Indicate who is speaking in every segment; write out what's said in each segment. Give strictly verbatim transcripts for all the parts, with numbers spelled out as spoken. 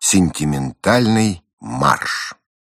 Speaker 1: Сентиментальный марш.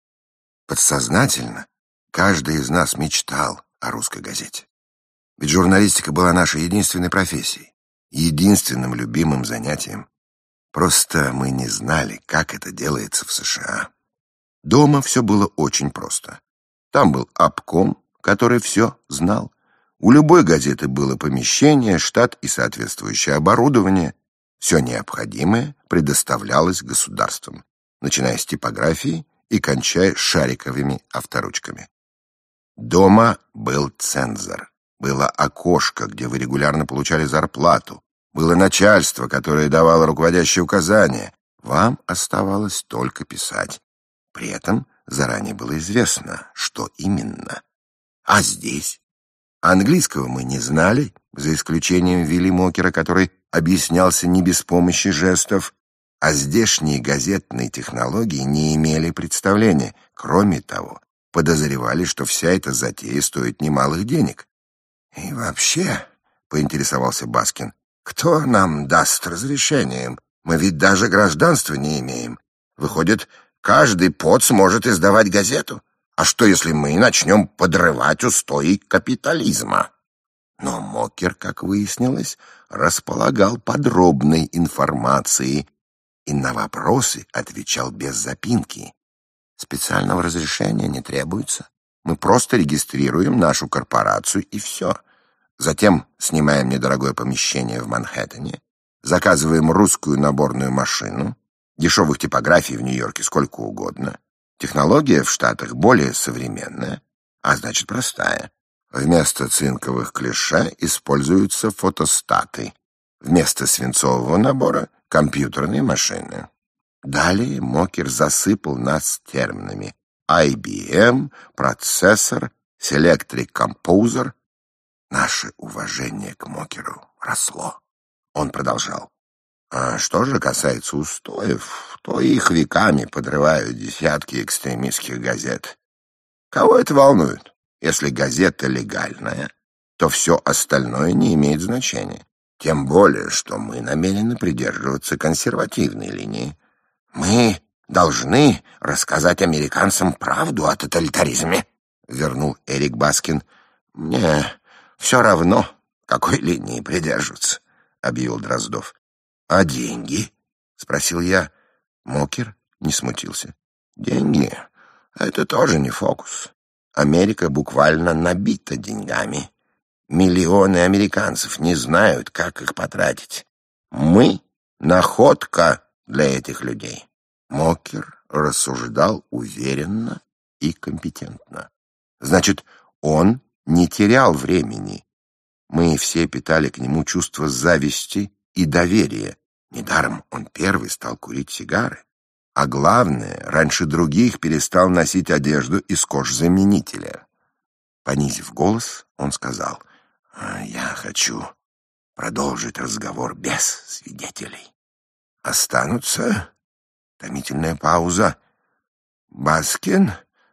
Speaker 1: Подсознательно каждый из нас мечтал о русской газете. Ведь журналистика была нашей единственной профессией, единственным любимым занятием. Просто мы не знали, как это делается в США. Дома все было очень просто. Там был обком, который все знал. У любой газеты было помещение, штат и соответствующее оборудование. Все необходимое предоставлялось государством, начиная с типографии и кончая шариковыми авторучками. Дома был цензор, было окошко, где вы регулярно получали зарплату, было начальство, которое давало руководящие указания. Вам оставалось только писать. При этом заранее было известно, что именно. А здесь? Английского мы не знали, за исключением Вилли Мокера, который объяснялся не без помощи жестов, а здешние газетные технологии не имели представления. Кроме того, подозревали, что вся эта затея стоит немалых денег. «И вообще», — поинтересовался Баскин, — «кто нам даст разрешение? Мы ведь даже гражданства не имеем. Выходит, каждый поц может издавать газету. А что, если мы начнем подрывать устои капитализма?» Но Мокер, как выяснилось, располагал подробной информацией и на вопросы отвечал без запинки. «Специального разрешения не требуется. Мы просто регистрируем нашу корпорацию и все. Затем снимаем недорогое помещение в Манхэттене, заказываем русскую наборную машину, дешевых типографий в Нью-Йорке сколько угодно. Технология в Штатах более современная, а значит простая. Вместо цинковых клише используются фотостаты. Вместо свинцового набора — компьютерные машины». Далее Мокер засыпал нас терминами: ай би эм, процессор, Selectric Composer. Наше уважение к Мокеру росло. Он продолжал: «А что же касается устоев, то их веками подрывают десятки экстремистских газет. Кого это волнует? Если газета легальная, то все остальное не имеет значения. Тем более, что мы намерены придерживаться консервативной линии. Мы должны рассказать американцам правду о тоталитаризме», — вернул Эрик Баскин. «Мне все равно, какой линии придерживаться», — объявил Дроздов. «А деньги?» — спросил я. Мокер не смутился. «Деньги — это тоже не фокус. Америка буквально набита деньгами. Миллионы американцев не знают, как их потратить. Мы — находка для этих людей». Мокер рассуждал уверенно и компетентно. Значит, он не терял времени. Мы все питали к нему чувство зависти и доверия. Недаром он первый стал курить сигары. А главное, раньше других перестал носить одежду из кожзаменителя. Понизив голос, он сказал: «Я хочу продолжить разговор без свидетелей. Останутся...» Томительная пауза. «Баскин,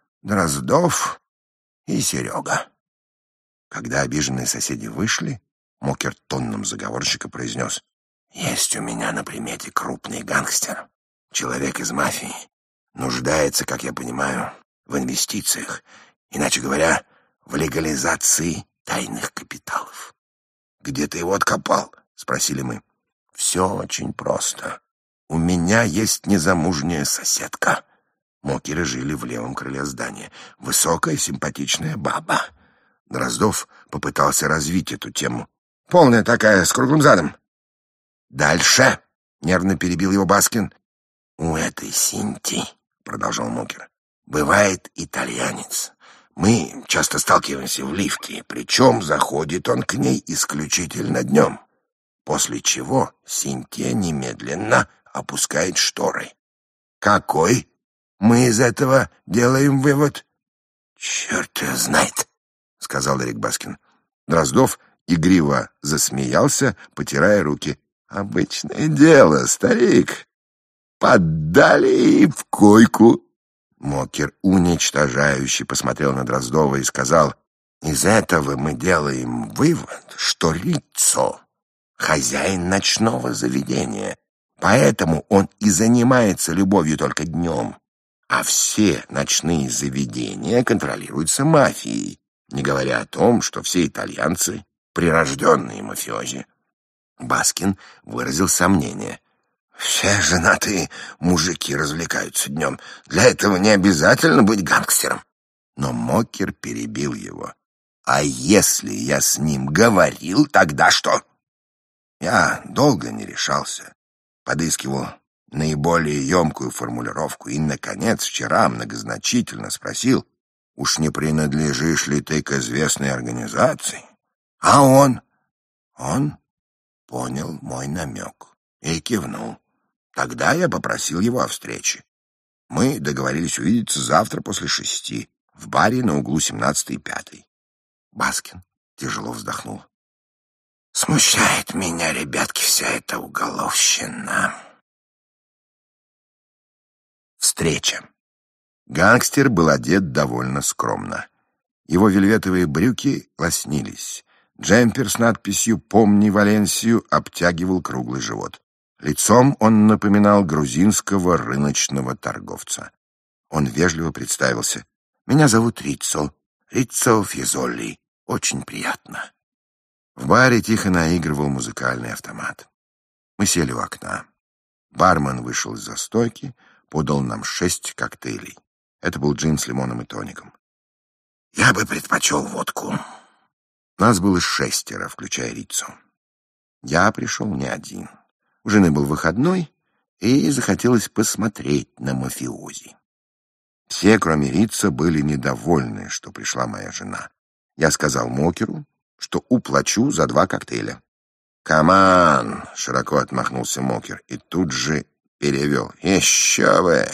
Speaker 1: Дроздов и Серега». Когда обиженные соседи вышли, Мокер тонном заговорщика произнес: «Есть у меня на примете крупный гангстер, человек из мафии. Нуждается, как я понимаю, в инвестициях, иначе говоря, в легализации тайных капиталов». «Где ты его откопал?» — спросили мы. «Все очень просто. У меня есть незамужняя соседка». Мокеры жили в левом крыле здания. Высокая, симпатичная баба. Дроздов попытался развить эту тему. «Полная такая, с круглым задом». «Дальше!» — нервно перебил его Баскин. «У этой Синти, — продолжал Мокер, — бывает итальянец. Мы часто сталкиваемся в лифте, причем заходит он к ней исключительно днем. После чего Синтия немедленно опускает шторы. Какой мы из этого делаем вывод?» «Черт ее знает», — сказал Эрик Баскин. Дроздов игриво засмеялся, потирая руки. «Обычное дело, старик. Поддали и в койку». Мокер уничтожающе посмотрел на Дроздова и сказал: «Из этого мы делаем вывод, что лицо, хозяин ночного заведения, Поэтому он и занимается любовью только днем. А все ночные заведения контролируются мафией, не говоря о том, что все итальянцы — прирожденные мафиози. Баскин выразил сомнение. Все женатые мужики развлекаются днем. Для этого не обязательно быть гангстером. Но Мокер перебил его. А если я с ним говорил, тогда что? Я долго не решался. Подыскивал наиболее емкую формулировку и, наконец, вчера многозначительно спросил, уж не принадлежишь ли ты к известной организации? А он? Он понял мой намек и кивнул. Тогда я попросил его о встрече. Мы договорились увидеться завтра после шести в баре на углу семнадцатой и пятой. Баскин тяжело вздохнул. Смущает меня, ребятки, вся эта уголовщина. Встреча. Гангстер был одет довольно скромно. Его вельветовые брюки лоснились. Джемпер с надписью «Помни Валенсию» обтягивал круглый живот. Лицом он напоминал грузинского рыночного торговца. Он вежливо представился. «Меня зовут Риццо. Риццо Фьезолли. Очень приятно». В баре тихо наигрывал музыкальный автомат. Мы сели у окна. Бармен вышел из-за стойки, подал нам шесть коктейлей. Это был джин с лимоном и тоником. «Я бы предпочел водку». Нас было шестеро, включая Риццо. Я пришел не один. У жены был выходной, и захотелось посмотреть на мафиози. Все, кроме Риццо, были недовольны, что пришла моя жена. Я сказал Мокеру, что уплачу за два коктейля. «Каман!» — широко отмахнулся Мокер и тут же перевел. «Еще бы!»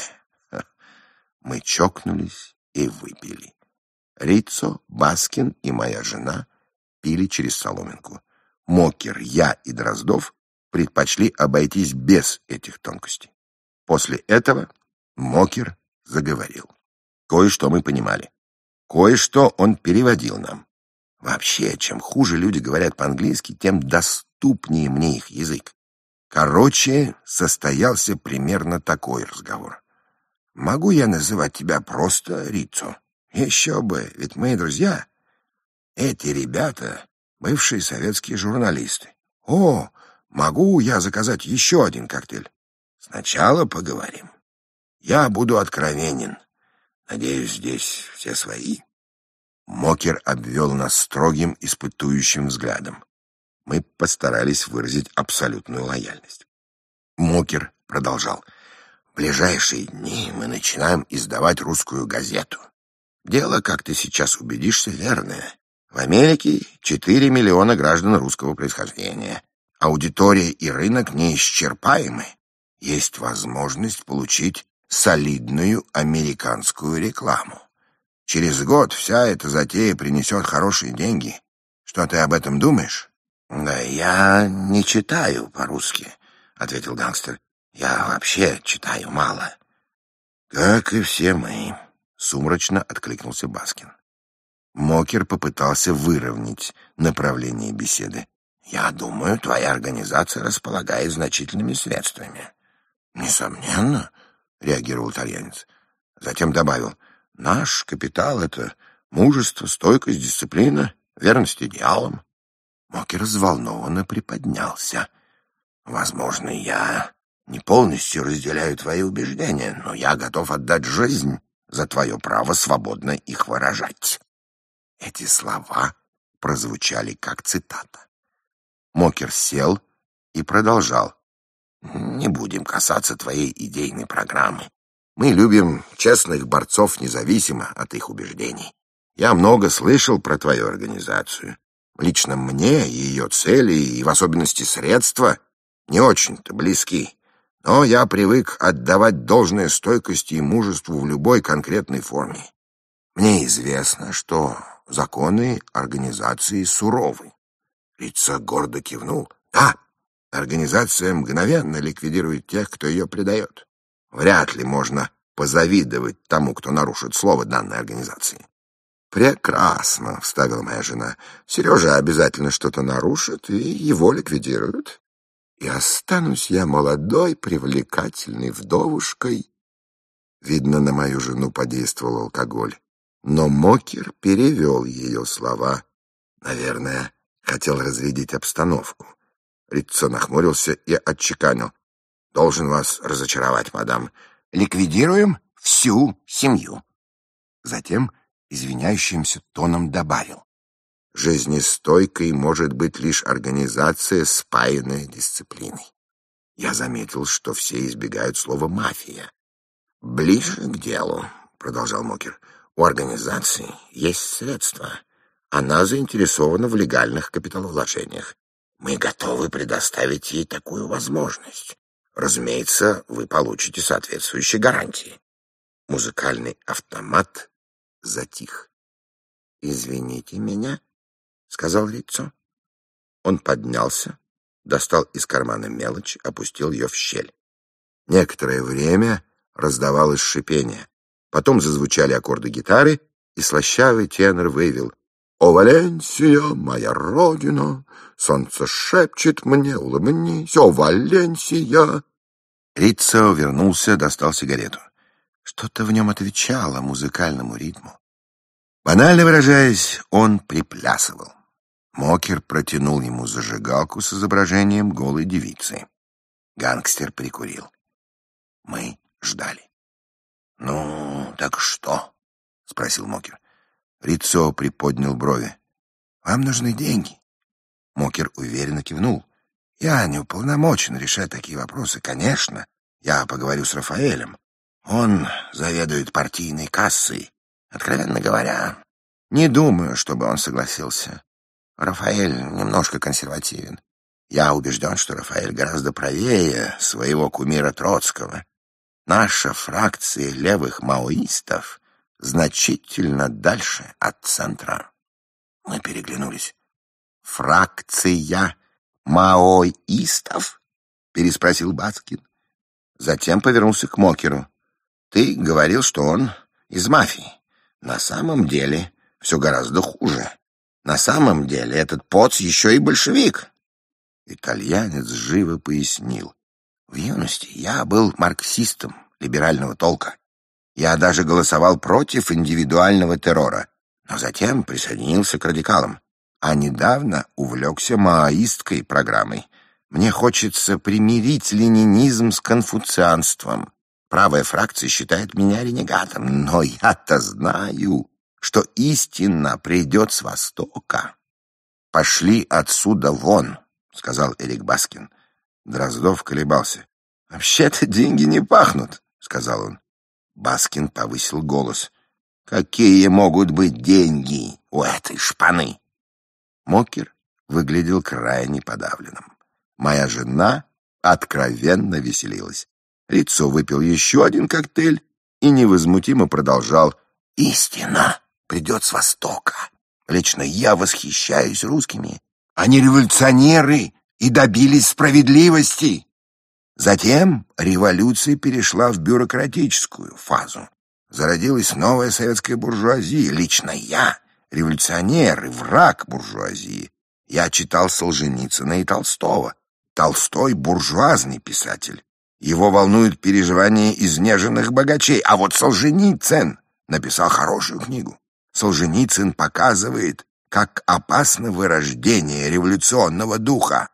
Speaker 1: Мы чокнулись и выпили. Риццо, Баскин и моя жена пили через соломинку. Мокер, я и Дроздов предпочли обойтись без этих тонкостей. После этого Мокер заговорил. Кое-что мы понимали. Кое-что он переводил нам. Вообще, чем хуже люди говорят по-английски, тем доступнее мне их язык. Короче, состоялся примерно такой разговор. «Могу я называть тебя просто Риццо?» «Еще бы, ведь мы друзья. Эти ребята — бывшие советские журналисты. О, могу я заказать еще один коктейль?» «Сначала поговорим. Я буду откровенен. Надеюсь, здесь все свои». Мокер обвел нас строгим, испытующим взглядом. Мы постарались выразить абсолютную лояльность. Мокер продолжал. «В ближайшие дни мы начинаем издавать русскую газету. Дело, как ты сейчас убедишься, верное. В Америке четыре миллиона граждан русского происхождения. Аудитория и рынок неисчерпаемы. Есть возможность получить солидную американскую рекламу. Через год вся эта затея принесет хорошие деньги. Что ты об этом думаешь?» «Да я не читаю по-русски», — ответил гангстер. «Я вообще читаю мало». «Как и все мы», — сумрачно откликнулся Баскин. Мокер попытался выровнять направление беседы. «Я думаю, твоя организация располагает значительными средствами». «Несомненно», — реагировал итальянец. Затем добавил: «Наш капитал — это мужество, стойкость, дисциплина, верность идеалам». Мокер взволнованно приподнялся. «Возможно, я не полностью разделяю твои убеждения, но я готов отдать жизнь за твое право свободно их выражать». Эти слова прозвучали как цитата. Мокер сел и продолжал. «Не будем касаться твоей идейной программы. Мы любим честных борцов независимо от их убеждений. Я много слышал про твою организацию. Лично мне ее цели и в особенности средства не очень-то близки. Но я привык отдавать должное стойкости и мужеству в любой конкретной форме. Мне известно, что законы организации суровы». Риццо гордо кивнул. «Да, организация мгновенно ликвидирует тех, кто ее предает. Вряд ли можно позавидовать тому, кто нарушит слово данной организации». «Прекрасно», — вставила моя жена. «Сережа обязательно что-то нарушит, и его ликвидируют». и останусь я молодой, привлекательной вдовушкой. Видно, на мою жену подействовал алкоголь. Но Мокер перевел ее слова. Наверное, хотел разрядить обстановку. Риццо нахмурился и отчеканил: «Должен вас разочаровать, мадам. Ликвидируем всю семью». Затем извиняющимся тоном добавил: «Жизнестойкой может быть лишь организация, спаянная дисциплиной». Я заметил, что все избегают слова «мафия». «Ближе к делу», — продолжал Мокер. «У организации есть средства. Она заинтересована в легальных капиталовложениях. Мы готовы предоставить ей такую возможность. Разумеется, вы получите соответствующие гарантии». Музыкальный автомат затих. «Извините меня», — сказал Риццо. Он поднялся, достал из кармана мелочь, опустил ее в щель. Некоторое время раздавалось шипение. Потом зазвучали аккорды гитары, и слащавый тенор вывел: «О, Валенсия, моя родина, солнце шепчет мне, улыбнись, о, Валенсия!» Риццо вернулся, достал сигарету. Что-то в нем отвечало музыкальному ритму. Банально выражаясь, он приплясывал. Мокер протянул ему зажигалку с изображением голой девицы. Гангстер прикурил. Мы ждали. «Ну, так что?» — спросил Мокер. Риццо приподнял брови. «Вам нужны деньги?» Мокер уверенно кивнул. «Я не уполномочен решать такие вопросы. Конечно, я поговорю с Рафаэлем. Он заведует партийной кассой. Откровенно говоря, не думаю, чтобы он согласился. Рафаэль немножко консервативен. Я убежден, что Рафаэль гораздо правее своего кумира Троцкого. Наша фракция левых маоистов значительно дальше от центра». Мы переглянулись. «Фракция маоистов?» — переспросил Баскин. Затем повернулся к Мокеру. «Ты говорил, что он из мафии. На самом деле все гораздо хуже. На самом деле этот поц еще и большевик». Итальянец живо пояснил: «В юности я был марксистом либерального толка. Я даже голосовал против индивидуального террора, но затем присоединился к радикалам, а недавно увлекся маоистской программой. Мне хочется примирить ленинизм с конфуцианством. Правая фракция считает меня ренегатом, но я-то знаю, что истина придет с Востока». «Пошли отсюда вон», — сказал Эрик Баскин. Дроздов колебался. «Вообще-то деньги не пахнут», — сказал он. Баскин повысил голос. «Какие могут быть деньги у этой шпаны?» Мокер выглядел крайне подавленным. Моя жена откровенно веселилась. Риццо выпил еще один коктейль и невозмутимо продолжал: «Истина придет с Востока. Лично я восхищаюсь русскими. Они революционеры и добились справедливости». Затем революция перешла в бюрократическую фазу. Зародилась новая советская буржуазия. Лично я революционер и враг буржуазии. Я читал Солженицына и Толстого. Толстой — буржуазный писатель. Его волнуют переживания изнеженных богачей. А вот Солженицын написал хорошую книгу. Солженицын показывает, как опасно вырождение революционного духа.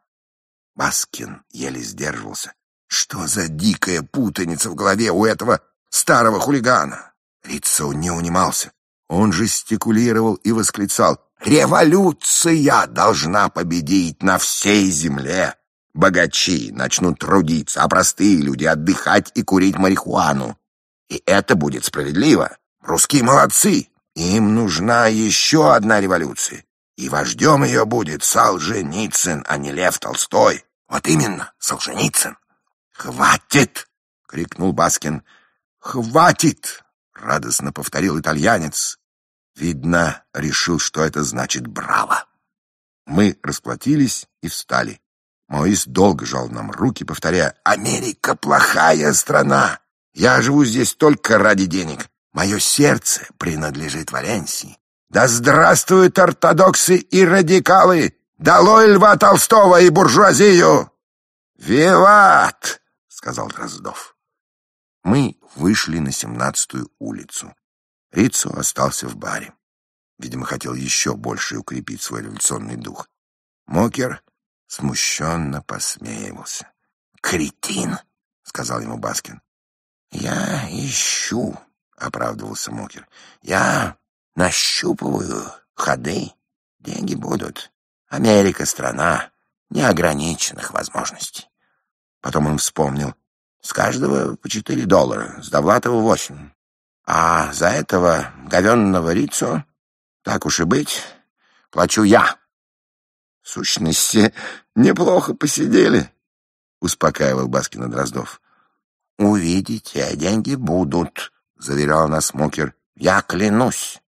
Speaker 1: Баскин еле сдерживался. Что за дикая путаница в голове у этого старого хулигана? Риццо не унимался. Он жестикулировал и восклицал: «Революция должна победить на всей земле! Богачи начнут трудиться, а простые люди отдыхать и курить марихуану. И это будет справедливо. Русские молодцы! Им нужна еще одна революция. И вождем ее будет Солженицын, а не Лев Толстой. Вот именно, Солженицын!» «Хватит!» — крикнул Баскин. «Хватит!» — радостно повторил итальянец. Видно, решил, что это значит «браво». Мы расплатились и встали. Маоист долго жал нам руки, повторяя: «Америка плохая страна. Я живу здесь только ради денег. Мое сердце принадлежит Валенсии. Да здравствуют ортодоксы и радикалы! Долой Льва Толстого и буржуазию!» «Виват!» — сказал Дроздов. Мы вышли на семнадцатую улицу. Риццо остался в баре. Видимо, хотел еще больше укрепить свой революционный дух. Мокер смущенно посмеивался. «Кретин!» — сказал ему Баскин. «Я ищу», — оправдывался Мокер. «Я нащупываю ходы. Деньги будут. Америка — страна неограниченных возможностей». Потом он вспомнил. «С каждого по четыре доллара, с Довлатова восемь. А за этого говенного Риццо, так уж и быть, плачу я». «В сущности, неплохо посидели», — успокаивал Баскина Дроздов. «Увидите, деньги будут», — заверял нас Мокер. «Я клянусь».